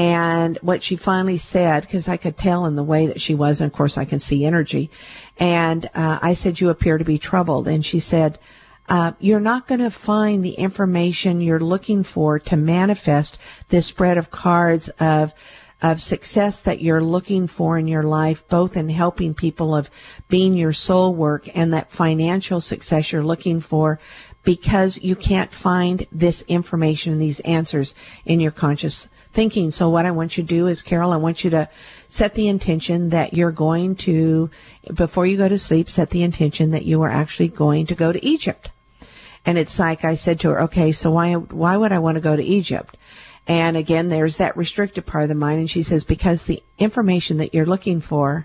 And what she finally said, because I could tell in the way that she was, and of course I can see energy, and uh, I said, "You appear to be troubled." And she said, uh, "You're not going to find the information you're looking for to manifest this spread of cards of of success that you're looking for in your life, both in helping people of being your soul work and that financial success you're looking for, because you can't find this information and these answers in your conscious thinking. So what I want you to do is, Carol, I want you to set the intention that you're going to, before you go to sleep, set the intention that you are actually going to go to Egypt." And it's like I said to her, okay, so why, why would I want to go to Egypt? And again, there's that restricted part of the mind, and she says, because the information that you're looking for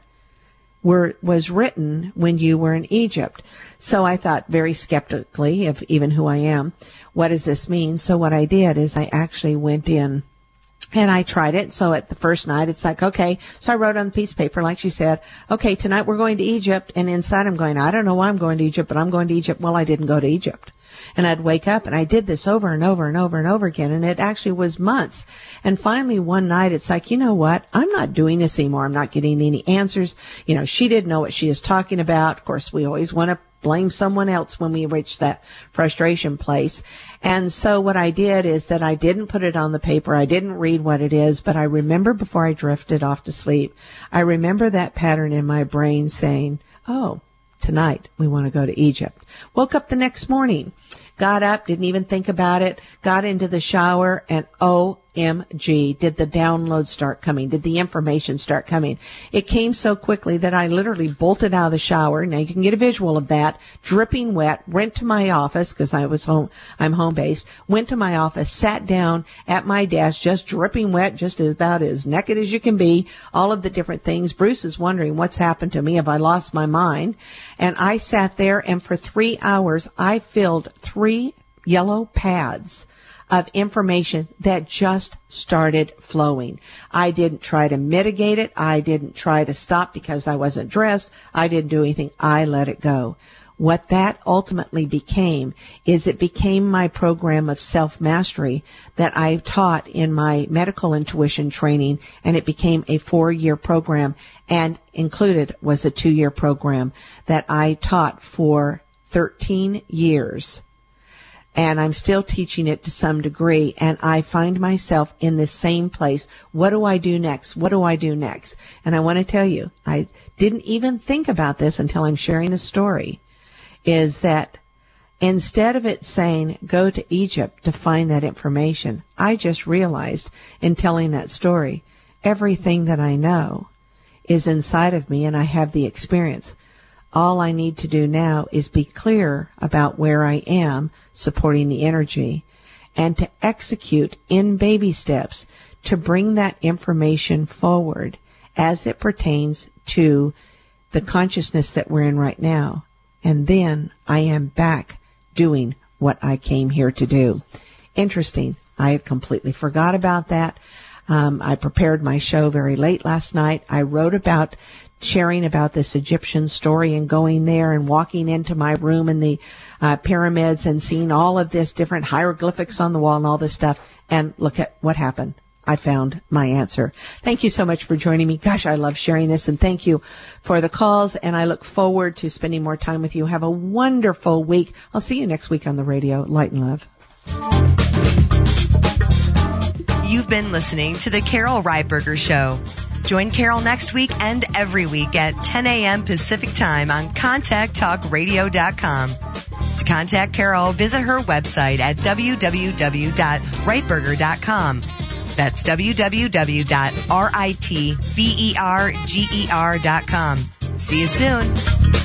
were, was written when you were in Egypt. So I thought very skeptically of even who I am, what does this mean? So what I did is I actually went in and I tried it. So at the first night, it's like, okay. So I wrote on the piece of paper, like she said, okay, tonight we're going to Egypt. And inside I'm going, I don't know why I'm going to Egypt, but I'm going to Egypt. Well, I didn't go to Egypt. And I'd wake up, and I did this over and over and over and over again, and it actually was months. And finally one night it's like, you know what, I'm not doing this anymore. I'm not getting any answers. You know, she didn't know what she is talking about. Of course, we always want to blame someone else when we reach that frustration place. And so what I did is that I didn't put it on the paper. I didn't read what it is, but I remember before I drifted off to sleep, I remember that pattern in my brain saying, oh, tonight we want to go to Egypt. Woke up the next morning, got up, didn't even think about it, got into the shower, and O M G, did the download start coming? Did the information start coming? It came so quickly that I literally bolted out of the shower. Now you can get a visual of that, dripping wet, went to my office, because I was home, I'm home based, went to my office, sat down at my desk, just dripping wet, just about as naked as you can be, all of the different things. Bruce is wondering what's happened to me. Have I lost my mind? And I sat there, and for three hours, I filled three yellow pads of information that just started flowing. I didn't try to mitigate it. I didn't try to stop because I wasn't dressed. I didn't do anything. I let it go. what that ultimately became is it became my program of self-mastery that I taught in my medical intuition training, and it became a four-year program, and included was a two-year program that I taught for thirteen years. And I'm still teaching it to some degree, and I find myself in the same place. What do I do next? What do I do next? And I want to tell you, I didn't even think about this until I'm sharing the story, is that instead of it saying, go to Egypt to find that information, I just realized in telling that story, everything that I know is inside of me, and I have the experience. All I need to do now is be clear about where I am supporting the energy, and to execute in baby steps to bring that information forward as it pertains to the consciousness that we're in right now. And then I am back doing what I came here to do. Interesting. I had completely forgot about that. Um, I prepared my show very late last night. I wrote about sharing about this Egyptian story and going there and walking into my room in the uh, pyramids and seeing all of this different hieroglyphics on the wall and all this stuff. And look at what happened. I found my answer. Thank you so much for joining me. Gosh, I love sharing this, and thank you for the calls, and I look forward to spending more time with you. Have a wonderful week. I'll see you next week on the radio. Light and love. You've been listening to the Carol Reitberger Show. Join Carol next week and every week at ten a.m. Pacific Time on contact talk radio dot com. To contact Carol, visit her website at w w w dot reitberger dot com. That's w w w dot reitberger dot com. See you soon.